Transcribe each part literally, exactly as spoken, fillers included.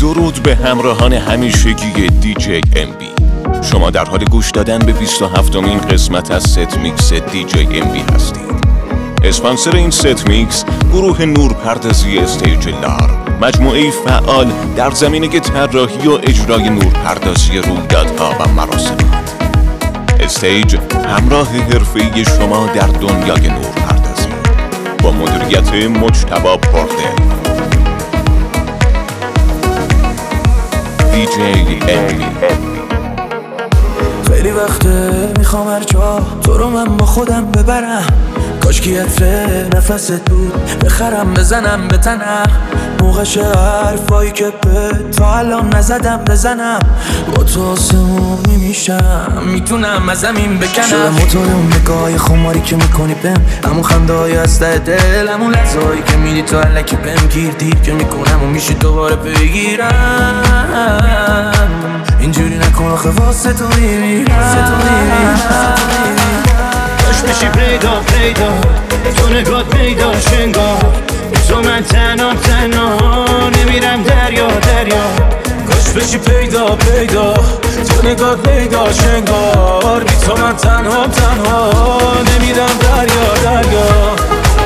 درود به همراهان همیشگی دیجی ام بی. شما در حال گوش دادن به بیست و هفتمین قسمت از ست میکس دیجی ام بی هستید. اسپانسر این ست میکس گروه نورپردازی استیج لار، مجموعه فعال در زمینه طراحی و اجرای نورپردازی رویدادها و مراسمات. استیج همراه حرفه‌ای شما در دنیای نورپردازی با مدیریت مجتبی پردل. دیجی ام بی. خیلی وقته میخوام هر جا تو رو من با خودم ببرم، کاش که عطر نفست بود بخرم بزنم به تنم، موقعش حرفایی که به تا الان نزدم بزنم، با تو آسمونی میشم میتونم از زمین بکنم. شدم موتور اون نگاه خماری که میکنی بهم، همون خنده های از ته دل، همون لحظه‌هایی که میدی تو علکی بهم گیر دیر که میکنم و میشه دوباره بگیرم. اینجوری نکن آخه واسه تو میمیرم. کاش بشی پیدا پیدا تو نگات پیدا شنگار، تو من تنها تنها نمیرم دریا دریا. کاش بشی پیدا پیدا تو نگات پیدا شنگار، بی تو من تنها تنها نمیرم دریا دریا.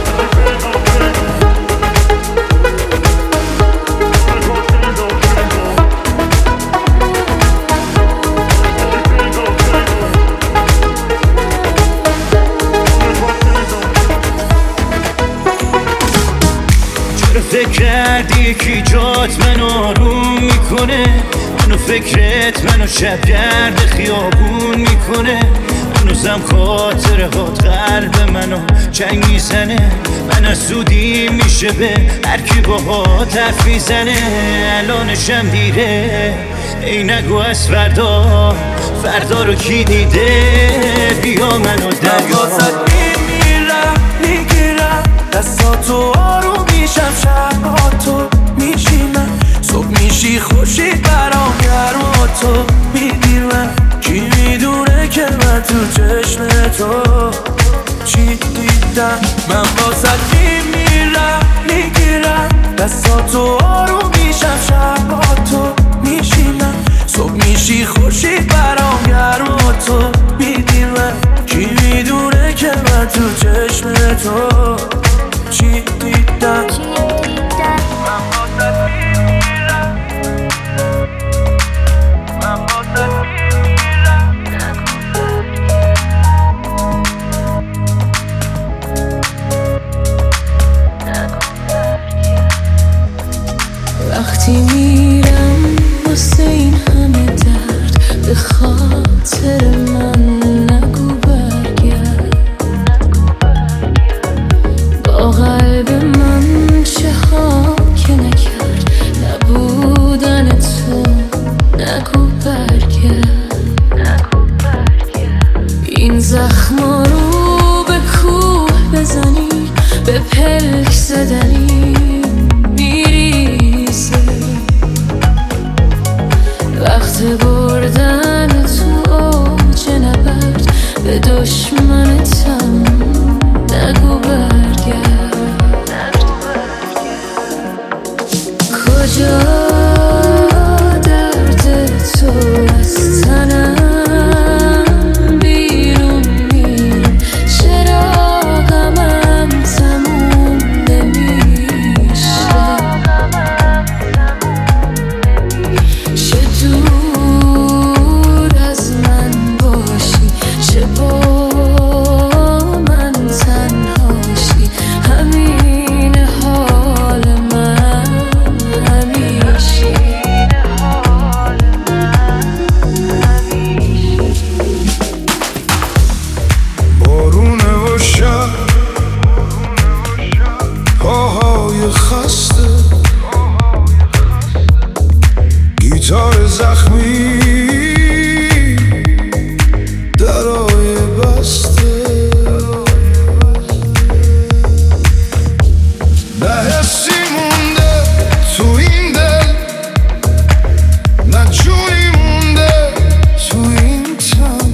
فکر کردی کی جات من آروم میکنه، منو فکرت منو شبگرد خیابون میکنه، هنوزم خاطره هات قلب منو چنگ میزنه، من از سودی میشه به هر کی باهات حرف میزنه. الانشم دیره ای نگو از فردا، فردا رو کی دیده، بیا منو دریا. دستاتو آروم میشم، شباتو میشینم، صبح میشی خورشید برام گرم، تو میگیرم. کی میدونه که من تو چشم تو چی دیدم، من واسه میمیرم میگیرم. دستاتو آروم میشم، شباتو میشینم، صبح میشی خورشید برام گرم، تو میگیرم. کی میدونه که من تو چشم تو چی دیدم. من واسه میمیرم، من واسه میمیرم. وقتی میرم واسه این همه درد، به خاطر من نگو برگرد. با قلب من چه ها که نکرد نبودن تو، نگو برگرد. این زخما رو به کوه بزنی، به پلک زدنی میریزه. وقت بردن تو اوج نبرد، به دشمنتم نگو برگرد. کجا درد تو از تنم بیرون میره، چرا غمم تموم نمیشه. چه دور از من باشی، چه با من تنهاشی، همین حال من همیشه. بارونه و شب، پاهای خسته، گیتار زخمی، درای بسته. نه حسی مونده تو این دل، نه جونی مونده تو این تن.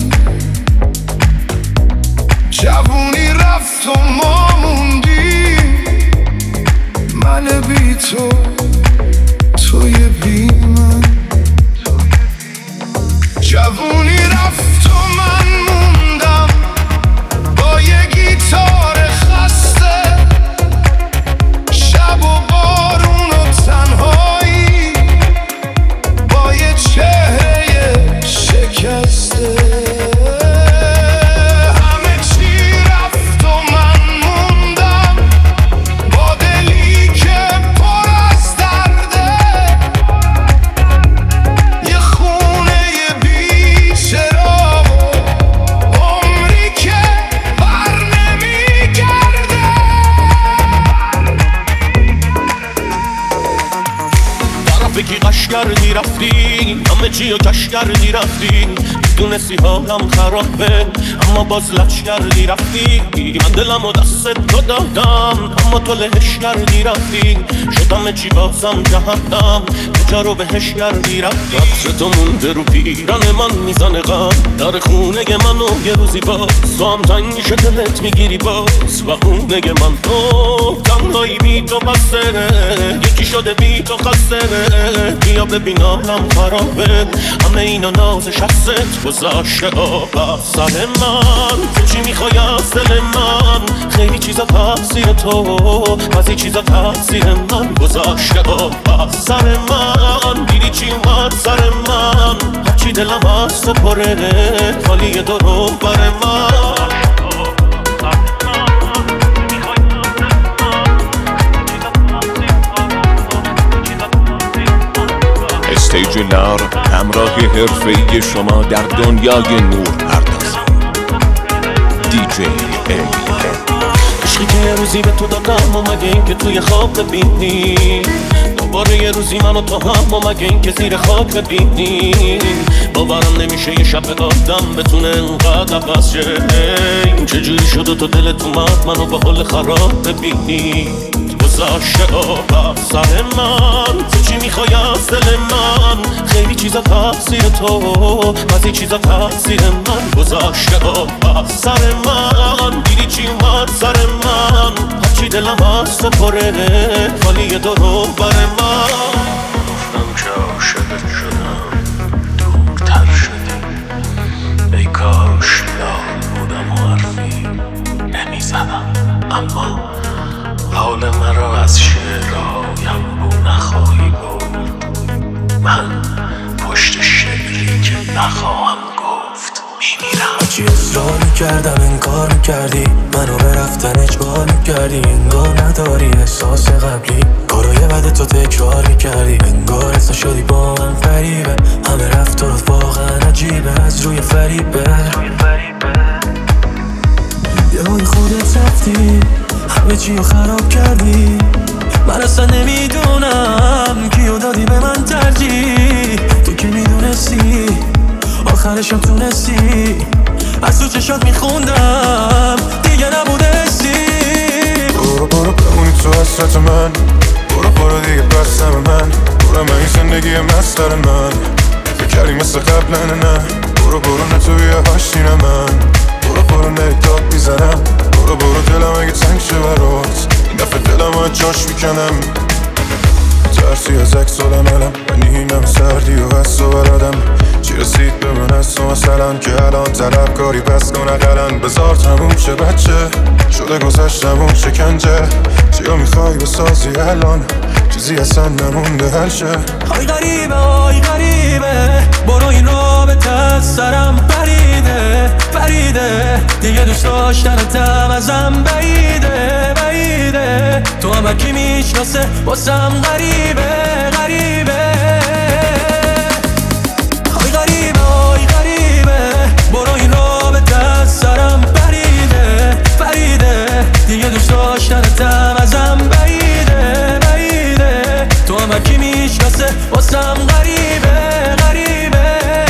جوونی رفت و ما موندیم، من بی تو تو توی بی من. جوونی رفت و من موندم با یه گیتار خسته، شب و بارون و تنهایی با یه چهره شکسته. همه چی رفت و من موندم با دلی که پر از درده، یه خونه بی چراغ و عمری که بر نمیگرده. طرف کی قش کردی رفتی، همه چی رو کش کردی رفتی، میدونستی حالم خرابه اما باز لچ کردی رفتی. من دلم و دست تو دادم اما تو لهش کردی رفتی، شدم چی بازم جهنم کجا رو بهش کردی رفتی. عطر تو مونده رو پیران من میزنه غم، در خونه منو یه روزی باز تو هم تنگ میشه دلت میگیری باز و خونه من تو تنهایی بی تو بسته، یکی شده بی تو خسته. بیا ببین حالم خرابه، همه اینا ناز شخصت گذاشته آب سر من. تو چی میخوای از دل من؟ خیلی چیزا تقصیر تو، بعضی چیزا تقصیر من گذاشته آب سر من. دیدی چی اومد سر من؟ هرچی دلم از تو پره خالی درو بر من. استیج نار همراه حرفه‌ای شما در دنیای نور پردازی دیجی ام بی. عشقی که یه روزی به تو دادم و مگه این که توی خواب ببینی، دوباره یه روزی منو تو هم و مگه این که زیر خاک ببینی. باورم نمیشه یه شب آدم بتونه انقدر عوض شه، چجوری شد و تو دلت اومد منو با حال خراب ببینی. گذاشته آب سر من، تو چی میخوای از دل من؟ خیلی چیزا تقصیر تو، بعضی چیزا تقصیر من گذاشته آب سر من. دیدی چی اومد سر من؟ هرچی دلم از تو پره خالی درو بر من. گفتم که عاشقت شدم دورتر شدی، ای کاش لال بودم و حرفی نمیزدم، اما حال مرا از شعرهایم بو نخواهی برد. من پشت شعری که نخواهم گفت میمیرم. هرچی اصرار میکردم انکار میکردی، منو به رفتن اجبار میکردی. انگار نداری احساس قبلی، کارای بد تو تکرار میکردی. انگار اصلا شدی با من غریبه، همه رفتارات واقعا عجیبه. از روی فریبه یه های خودت رفتی، همه چی رو خراب کردی. من اصلا نمیدونم کیو دادی به من ترجیح، تو که میدونستی آخرشم تونستی. از تو چشات میخوندم دیگه نبوده حسی. برو برو بمونی تو حسرت من، برو برو دیگه بستم من. برو من این زندگی مستر من، فکر کردی مثل قبل نه نه. برو برو نه تو بیا هاشتی نه من، برو برو نه داد میزنم. برو برو دلم اگه تنگ شه برات، این دفعه دلم از جاش میکنم. ترسی از عکس العملم، نینم سردی و حس و بلدم. چی رسید به من از تو مثلا که الان طلب کاری بس کن اقلن. بذار تموم شه بچه، شده گذشتم اون شکنجه. چیا میخوای بسازی الان؟ چیزی اصلا نمونده حل شه. های غریبه های غریبه، برو این رابطه از سرم پریده پریده. دیگه دوست داشتنتم ازم بعیده بعیده. تو هم کی میشناسه واسم غریبه غریبه. های غریبه های غریبه، برو این رابطه از سرم پریده پریده. دیگه دوست داشتنتم ازم بعیده بعیده. تو هم کی میشناسه واسم غریبه غریبه.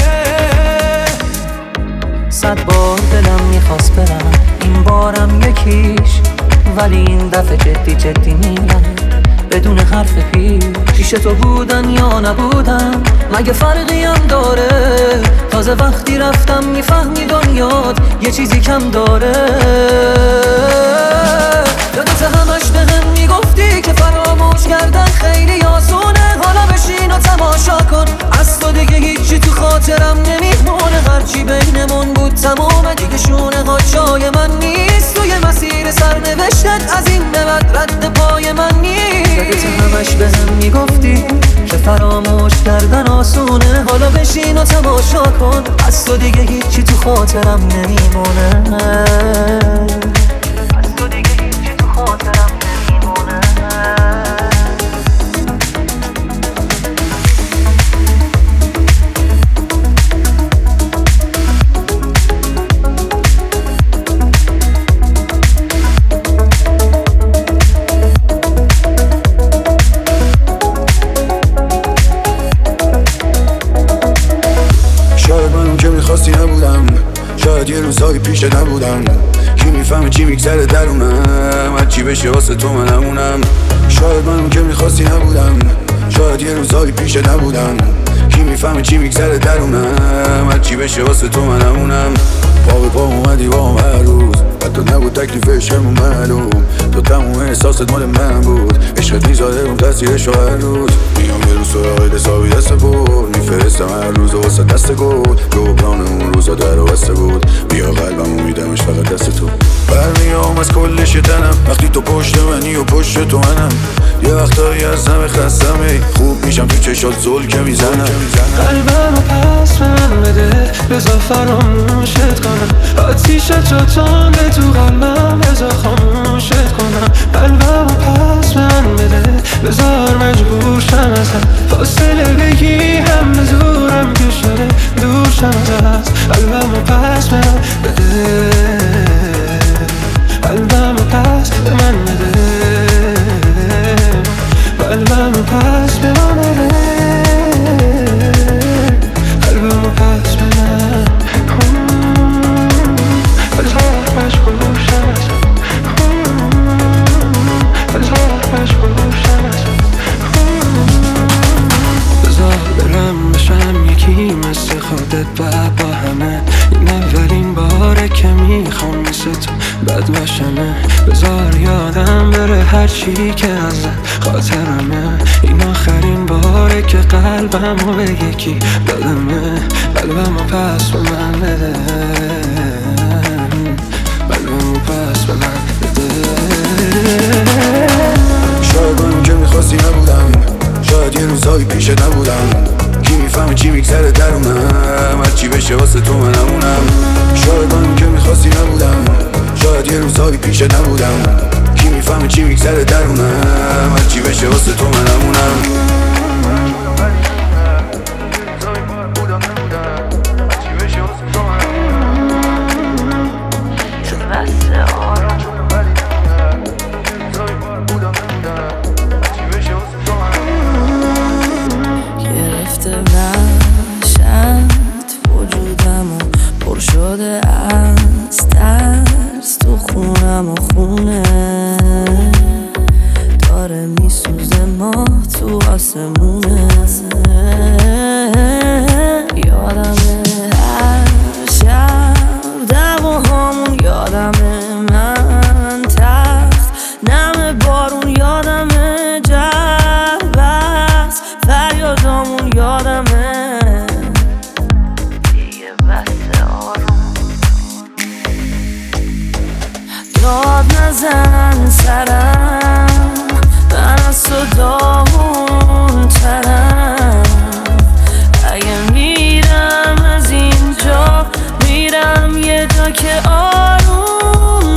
صد بار دلم میخواست برم، این بارم یکیش، ولی این دفعه جدی جدی میگم بدون حرف پیش. پیش تو بودن یا نبودم مگه فرقی هم داره؟ تازه وقتی رفتم میفهمی دنیات یه چیزی کم داره. یادت همش به هم میگفتی که فراموش کردن خیلی آسونه، حالا بشی عشقت از این به بعد رد پای من نیست. یادت همش به هم میگفتی که فراموش کردن آسونه. حالا بشین و تماشا کن، از تو دیگه هیچی تو خاطرم نمیمونه. از تو دیگه هیچی تو خاطرم نمیمونه. شاید یه روزایی پیش نبودم، کی میفهمه چی میگذره درونم، هر چی بشه واسه تو من همونم. شاید من اون که میخواستی نبودم، شاید یه روزایی پیش نبودم، کی میفهمه چی میگذره درونم، هر چی بشه واسه تو من همونم. پا به پا اومدی با هم هر روز، حتی نبود تکلیفش همون معلوم، تو تموم احساست مال من بود، عشقت میذاره اون تاثیرشو هر روز. میام یه روز سراغ حسابی دست بود، میفرستم هر روز واسه دست گل، جبران اون روزا در و بسته بود، بیا قلبمو میدمش فقط دست تو. برمیام از کل شتنم وقتی تو پشت منی و پشت تو منم، یه وقتایی از همه خستم ای خوب میشم تو چشات زل که میزنم. قلبمو پس به من بده بذار فراموشت کنم، آتیش تو تانده تو قلبم بذار خاموشت کنم. قلبمو پس به من بده بذار مجبور شم ازت، فاصله بگی هم به زورم که شده دور شم ازت. قلبمو پس به من بده، قلبمو پس به من بده، قلبمو پس به من بده، قلبمو پس به من. بذار مشغول شم ازت، بذار مشغول شم ازت، بذار برم بشم یکی مثل خودت بعد با همه. این اولین باره که میخوام مثل تو بد باشمه، بذار یادم بره هر چی که ازت خاطرمه. این آخرین باره که قلبمو به یکی دادمه، قلبمو پس به من بده، قلبمو پس به من بده. شاید من که میخواستی نبودم، شاید یه روزایی پیش نبودم، کی میفهمه چی میگذره درونم، هر چی بشه واسه تو من همونم. شاید من که میخواستی نبودم، شاید یه روزایی پیش نبودم، کی میفهمه چی میگذره درونم، هر چی بشه واسه تو من همونم. شده از ترس تو خونم و خونه داره میسوزه ما تو آسمونه. یادمه هر شب دماهامون، یادمه من تخت نم بارون، یادمه جربت فریادامون، یادمه داد نزن سرم، من از تو داغون ترم. اگه میرم از اینجا میرم یه جا که آروم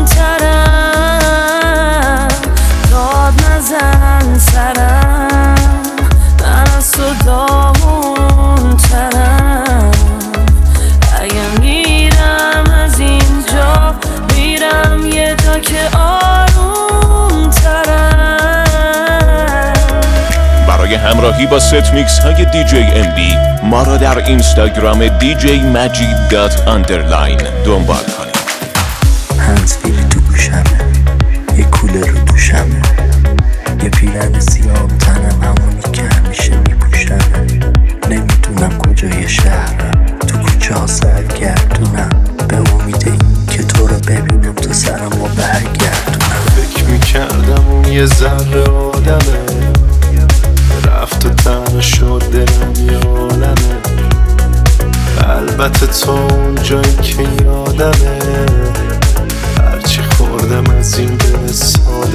ترم. داد نزن سرم، من از تو داغون ترم. اگه میرم از اینجا میرم یه جا که آروم ترم. برای همراهی با ست میکس های دی جی ام بی ما را در اینستاگرام دی جی مجید دات اندرلاین دنبال کنید. هنزفیری تو گوشمه، یه کوله رو دوشمه، یه پیرن سیاه تنم همونی که همیشه میپوشمه. نمیدونم کجای شهرم، تو کوچه ها سرگردونم، به امید این که تو رو ببینم تا سرم رو برگردونم. فکر میکردم اون یه ذره آدمه، رفت و تنها شد دلم یادمه. البته تو اون جایی که یادمه، هرچی خوردم از این دل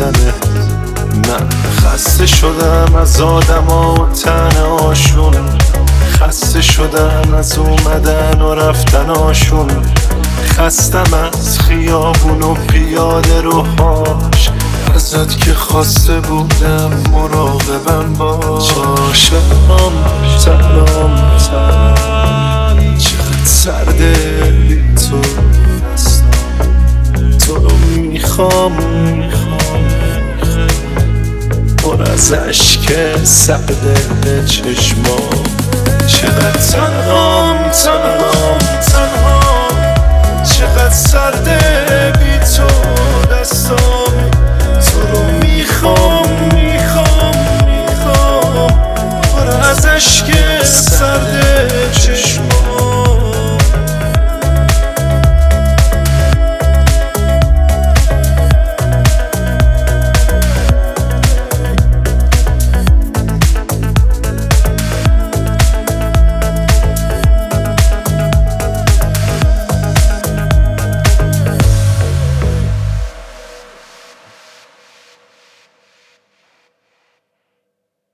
دیدنه. من خسته شدم از آدم ها و تنهاشون، خسته شدم از اومدن و رفتن هاشون، خستم از خیابون و پیاده روهاش، ازت که خواسته بودم مراقبم باش. عاشقم تنام تنام، چقدر سرده بی تو هستم، تو رو میخوام پر از عشق سرده چشمام. چقدر تنهام تنهام تنهام، چقدر سرده بی تو دستام.